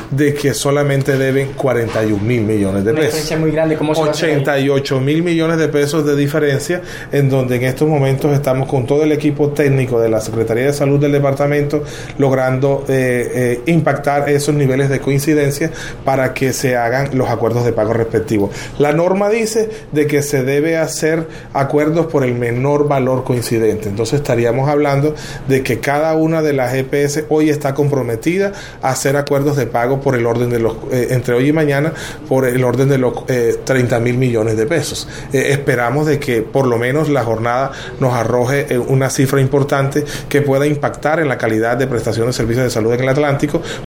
de que solamente deben 41,000 millones de pesos. Una diferencia muy grande. ¿Cómo se 88,000 millones de pesos de diferencia, en donde en estos momentos estamos con todo el equipo técnico de la Secretaría de Salud del departamento logrando impactar esos niveles de coincidencia para que se hagan los acuerdos de pago respectivos. La norma dice de que se debe hacer acuerdos por el menor valor coincidente. Entonces estaríamos hablando de que cada una de las EPS hoy está comprometida a hacer acuerdos de pago por el orden de los entre hoy y mañana por el orden de los 30,000 millones de pesos. Esperamos de que por lo menos la jornada nos arroje una cifra importante que pueda impactar en la calidad de prestación de servicios de salud en el Atlántico,